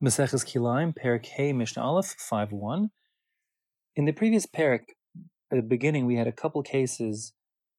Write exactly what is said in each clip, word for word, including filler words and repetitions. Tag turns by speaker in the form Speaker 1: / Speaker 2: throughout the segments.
Speaker 1: Maseches Kilayim, Perek Hey, Mishnah Aleph, five one. In the previous Perek, at the beginning, we had a couple cases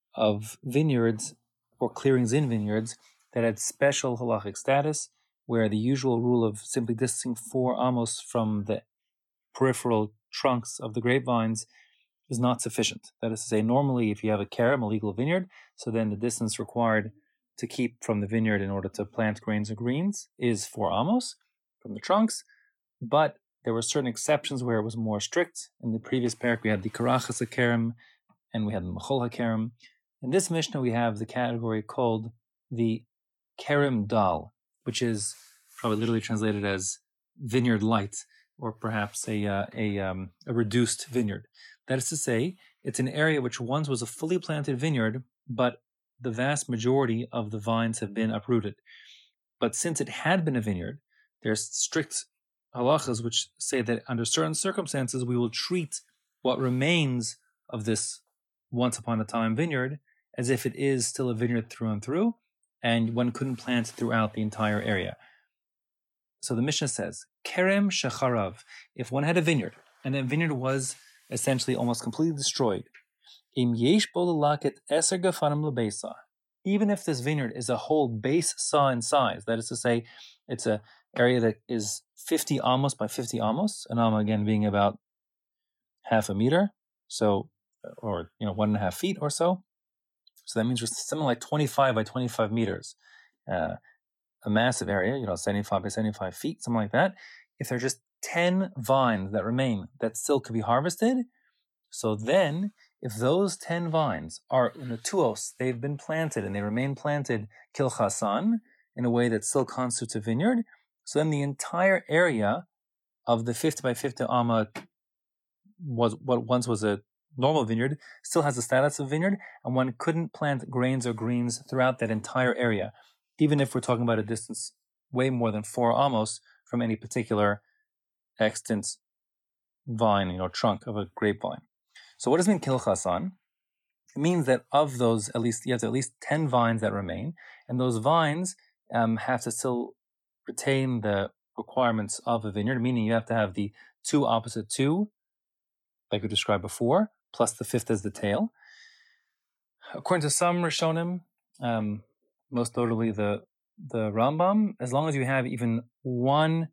Speaker 1: of vineyards or clearings in vineyards that had special halachic status, where the usual rule of simply distancing four amos from the peripheral trunks of the grapevines is not sufficient. That is to say, normally if you have a kerem, a legal vineyard, so then the distance required to keep from the vineyard in order to plant grains or greens is four amos from the trunks, but there were certain exceptions where it was more strict. In the previous parak, we had the karachas kerem, and we had the machol kerem. In this Mishnah, we have the category called the kerem dal, which is probably literally translated as vineyard light, or perhaps a uh, a, um, a reduced vineyard. That is to say, it's an area which once was a fully planted vineyard, but the vast majority of the vines have been uprooted. But since it had been a vineyard, there's strict halachas which say that under certain circumstances we will treat what remains of this once upon a time vineyard as if it is still a vineyard through and through, and one couldn't plant throughout the entire area. So the Mishnah says, Kerem shecharav, if one had a vineyard, and that vineyard was essentially almost completely destroyed, im yesh bo lelaket eser gafanim lebeisa, even if this vineyard is a whole base saw in size, that is to say, it's a area that is fifty amos by fifty amos, an amma again being about half a meter, so, or, you know, one and a half feet or so. So that means there's something like twenty-five by twenty-five meters, uh, a massive area, you know, seventy-five by seventy-five feet, something like that. If there are just ten vines that remain that still could be harvested, so then if those ten vines are in a tuos, they've been planted and they remain planted kilchasan in a way that still constitutes a vineyard, so then the entire area of the fifty by fifty amma was what once was a normal vineyard, still has the status of vineyard, and one couldn't plant grains or greens throughout that entire area, even if we're talking about a distance way more than four amos from any particular extant vine, you know, trunk of a grapevine. So what does it mean kilchasan? It means that of those, at least you have at least ten vines that remain, and those vines um, have to still retain the requirements of a vineyard, meaning you have to have the two opposite two, like we described before, plus the fifth as the tail. According to some Rishonim, um, most notably the the Rambam, as long as you have even one,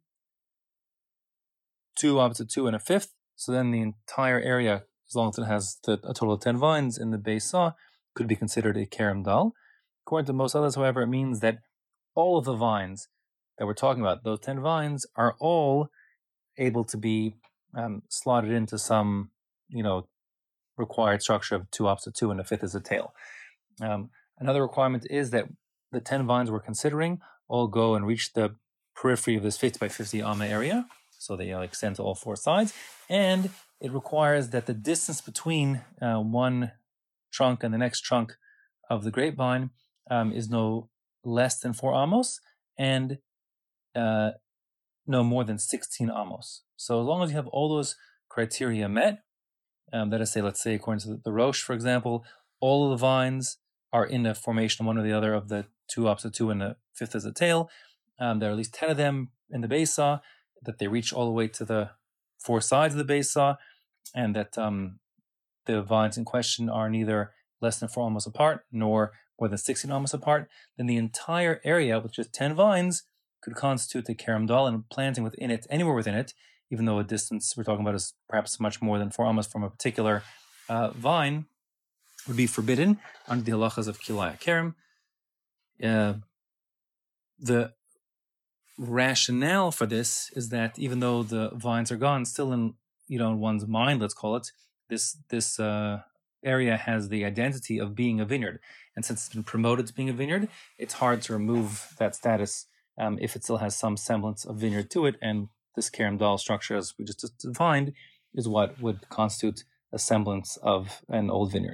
Speaker 1: two opposite two, and a fifth, so then the entire area, as long as it has the, a total of ten vines in the base saw, could be considered a kerem dal. According to most others, however, it means that all of the vines that we're talking about, those ten vines, are all able to be um, slotted into some, you know, required structure of two opposite two, and a fifth is a tail. Um, another requirement is that the ten vines we're considering all go and reach the periphery of this fifty by fifty amma area, so they uh, extend to all four sides, and it requires that the distance between uh, one trunk and the next trunk of the grapevine um, is no less than four amos, and uh, no more than sixteen amos. So as long as you have all those criteria met, um, that is, say, let's say, according to the, the Rosh, for example, all of the vines are in a formation, one or the other of the two opposite two and the fifth as a tail. Um, there are at least ten of them in the base saw, that they reach all the way to the four sides of the base saw, and that um, the vines in question are neither less than four amos apart, nor more than sixteen amos apart, then the entire area with just ten vines could constitute the kerem dal, and planting within it, anywhere within it, even though a distance we're talking about is perhaps much more than four amos from a particular uh, vine, would be forbidden under the halachas of kilaya kerem. Uh, the rationale for this is that even though the vines are gone, still in, you know, in one's mind, let's call it, this this uh, area has the identity of being a vineyard, and since it's been promoted to being a vineyard, it's hard to remove that status um, if it still has some semblance of vineyard to it, and this kerem dal structure, as we just defined, is what would constitute a semblance of an old vineyard.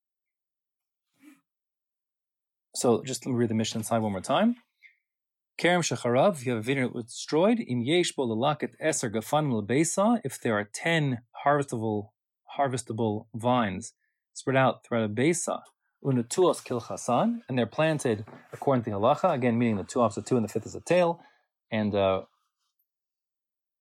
Speaker 1: So just let me read the Mishnah inside one more time. Kerem shecharav, if you have a vineyard that was destroyed, im yesh bo lelaket eser gafanim lebeisa, if there are ten harvestable harvestable vines spread out throughout a besa, unetuos kilchasan, and they're planted according to the halacha, again meaning the two opposite two and the fifth is a tail, and uh,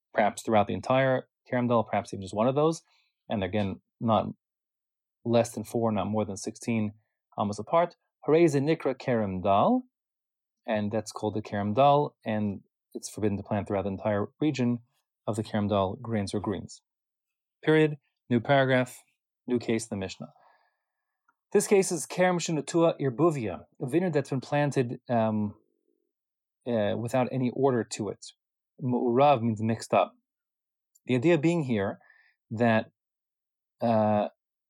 Speaker 1: perhaps throughout the entire Kerem Dal, perhaps even just one of those, and again, not less than four, not more than sixteen amos apart. Harei ze nikra Kerem Dal, and that's called the Kerem Dal, and it's forbidden to plant throughout the entire region of the Kerem Dal grains or greens. Period. New paragraph, new case in the Mishnah. This case is Kerem Shenatua Irbuvia, a vineyard that's been planted um, uh, without any order to it. Mu'urav means mixed up. The idea being here that uh,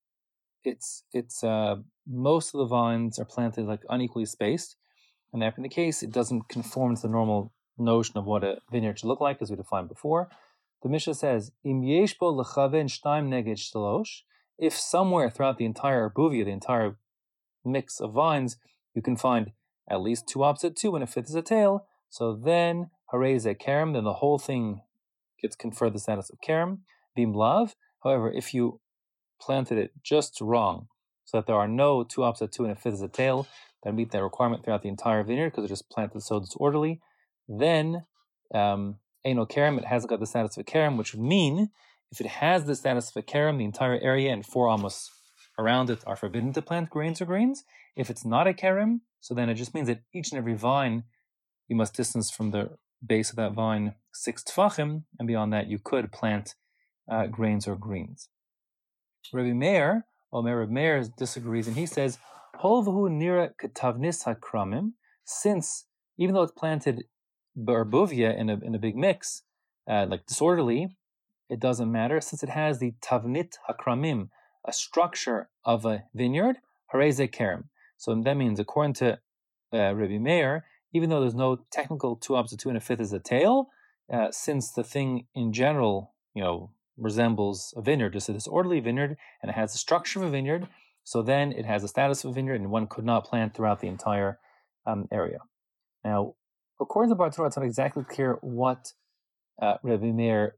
Speaker 1: it's it's uh, most of the vines are planted like unequally spaced, and that being the case, it doesn't conform to the normal notion of what a vineyard should look like, as we defined before. The Mishnah says, "Im yesh bo lechaven shtaim neged shlosh." If somewhere throughout the entire arbuvia, the entire mix of vines, you can find at least two opposite two, and a fifth is a tail, so then harei ze kerem, then the whole thing gets conferred the status of kerem. Bim lav. However, if you planted it just wrong, so that there are no two opposite two and a fifth is a tail that meet that requirement throughout the entire vineyard because it just planted so disorderly, then um, Eino Kerem, it hasn't got the status of a Kerem, which would mean if it has the status of a Kerem, the entire area and four amos around it are forbidden to plant grains or greens. If it's not a Kerem, so then it just means that each and every vine, you must distance from the base of that vine six tfachim, and beyond that you could plant uh, grains or greens. Rabbi Meir, Omer Rabbi Meir disagrees, and he says, Holvahu nira ketavnis hakramim, since even though it's planted barbuvia in a in a big mix, uh, like disorderly, it doesn't matter since it has the tavnit hakramim, a structure of a vineyard. Harei ze kerem. So that means, according to uh, Rabbi Meir, even though there's no technical two opposite two and a fifth is a tail, uh, since the thing in general, you know, resembles a vineyard, just a disorderly vineyard, and it has the structure of a vineyard, so then it has the status of a vineyard, and one could not plant throughout the entire um, area. Now, according to Bar Torah, it's not exactly clear what uh, Rabbi Meir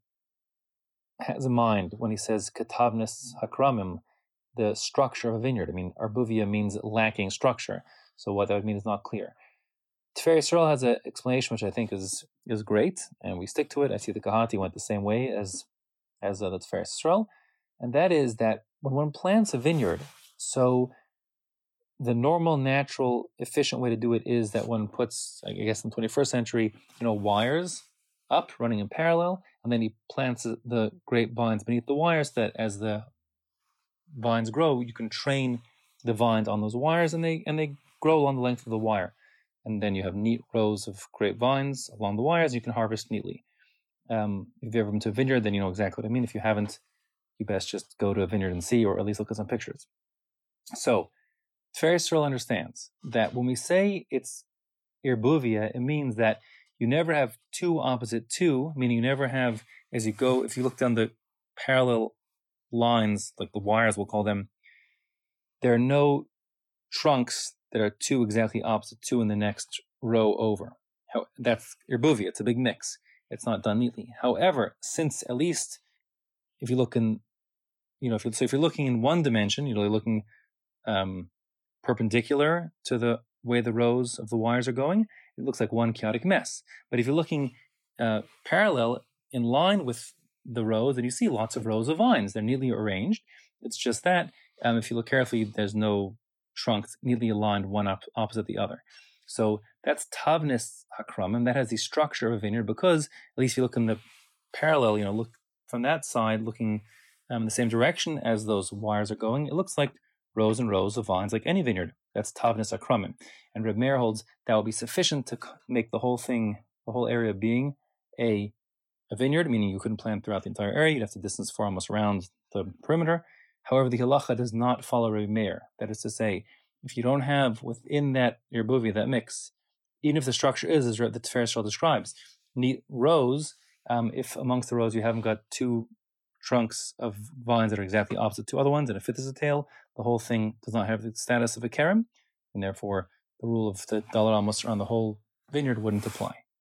Speaker 1: has in mind when he says katavnis hakramim, the structure of a vineyard. I mean, arbuvia means lacking structure, so what that would mean is not clear. Tifer Yisrael has an explanation which I think is is great, and we stick to it. I see the Kahati went the same way as as uh, the Tifer Yisrael, and that is that when one plants a vineyard, so the normal, natural, efficient way to do it is that one puts, I guess in the twenty-first century, you know, wires up, running in parallel, and then he plants the grapevines beneath the wires so that as the vines grow, you can train the vines on those wires, and they and they grow along the length of the wire. And then you have neat rows of grapevines along the wires, you can harvest neatly. Um, if you've ever been to a vineyard, then you know exactly what I mean. If you haven't, you best just go to a vineyard and see, or at least look at some pictures. So, Tifer Yisrael understands that when we say it's irbuvia, it means that you never have two opposite two, meaning you never have, as you go, if you look down the parallel lines, like the wires we'll call them, there are no trunks that are two exactly opposite two in the next row over. How, that's irbuvia, it's a big mix. It's not done neatly. However, since at least if you look in, you know, if you're, so if you're looking in one dimension, you're looking um, perpendicular to the way the rows of the wires are going, it looks like one chaotic mess. But if you're looking uh, parallel in line with the rows, then you see lots of rows of vines. They're neatly arranged. It's just that um, if you look carefully, there's no trunks neatly aligned one up opposite the other. So that's tavnis hakram, and that has the structure of a vineyard because at least if you look in the parallel, you know, look from that side, looking um, in the same direction as those wires are going, it looks like rows and rows of vines like any vineyard. That's tavnis hakramim. And Reb Meir holds that will be sufficient to make the whole thing, the whole area being a, a vineyard, meaning you couldn't plant throughout the entire area. You'd have to distance four almost around the perimeter. However, the halacha does not follow Reb Meir. That is to say, if you don't have within that irbuvia, that mix, even if the structure is, as the Tifer Yisrael describes, neat rows, um, if amongst the rows you haven't got two trunks of vines that are exactly opposite to other ones, and a fifth is a tail, the whole thing does not have the status of a kerem, and therefore the rule of the dalar amos around the whole vineyard wouldn't apply.